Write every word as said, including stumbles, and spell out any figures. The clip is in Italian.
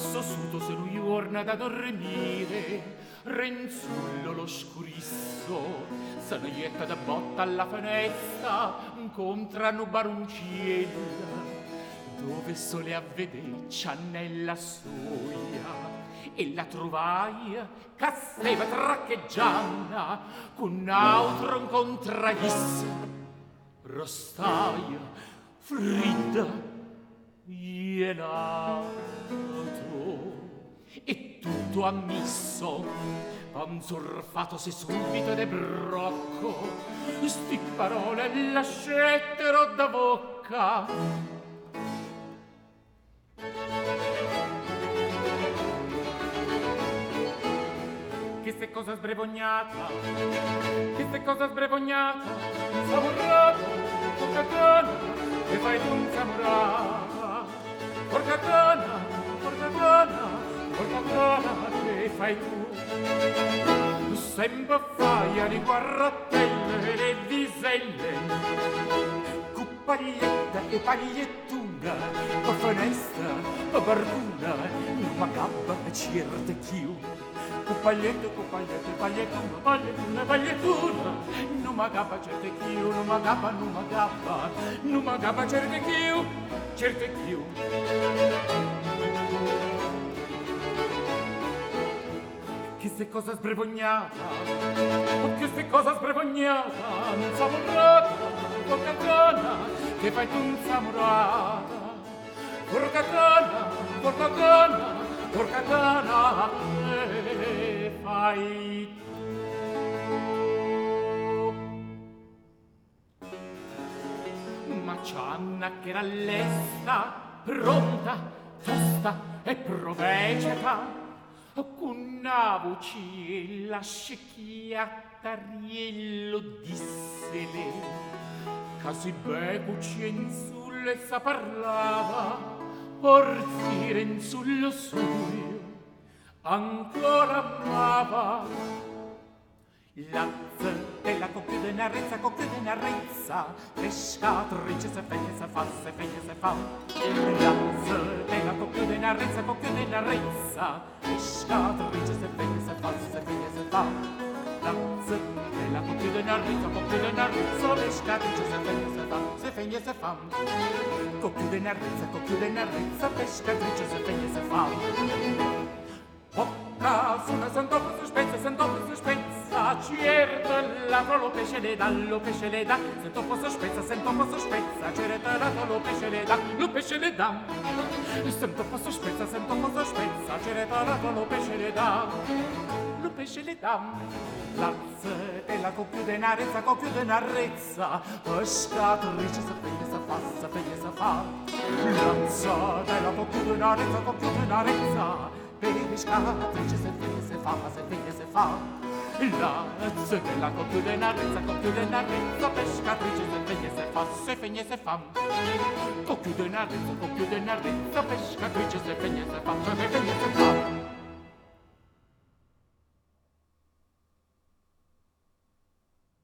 sossuto se lui orna da dormire, renzullo lo scurisso, sanaietta da botta alla finestra, contra nu baroncella, dove sole a vedere ciannella soia, e la trovai che stava traccheggiando con un altro incontraglisso. Rostaia, fridda, gelato, e tutto ammisso, panzorfatosi subito de brocco, sti parole lascettero da bocca. Che se cosa sbrevognata, che se cosa sbrevognata, samurrata, porcatana, che fai tu un samurrata, porcatana, porcatana, porcatana, che fai tu? Sempre fai a riguardatelle le viselle, cupaglietta e pagliettuna, o finestra, o barbuna, non m'accappa a certe chiù. Cupaglietto, cupaglietto, pagliettuna, pagliettuna, pagliettuna, non m'accappa certe chiù, non m'accappa, non m'accappa, non m'accappa certe chiù, certe chiù. Che se cosa sbrevognata, oh che se cosa sbrevognata, non samurrata, porcatana, che fai tu un samurrata, porcatana, porcatana, porcatana, che fai tu? Ma Cianna che era lesta, pronta, tosta e proveceta, con una vocella scecchiata riello dissele, che si becuci in sullo e sa parlava, orzire in sullo suo, ancora amava. Lazza della coppia de narezza, coppia de narezza, pescatrice se feglie se fa, se feglie se fa. Lazza della coppia de narezza, coppia de narezza, pescatrice se feglie se fa, se feglie se fa. Lazza della coppia de narezza, coppia de narezza, pescatrice se feglie se fa, se feglie se fa. Coppia de narezza, coppia de narezza, pescatrice se feglie se fa. Bocca su una sant'opera sospezza, sant'opera sospezza, certo l'altro lo pesce le dà, lo pesce le dà, sent'opera sospezza, sent'opera sospezza, certo l'altro lo pesce le dà, lo pesce le dà, sent'opera sospezza, sent'opera sospezza, certo l'altro lo pesce le dà, lo pesce le dà. Lazza della coppia de narezza, coppia de narezza, pescatrice se feglie se fa, se feglie se fa. Lazza della coppia de narezza, coppia de narezza, pescatrice se feglie se fa, se feglie se fa. Lazza della coppia de narezza, coppia de narezza, pescatrice se feglie se fa, se feglie se fa. Coppia de narezza, coppia de narezza, pescatrice se feglie se fa, se feglie se fa.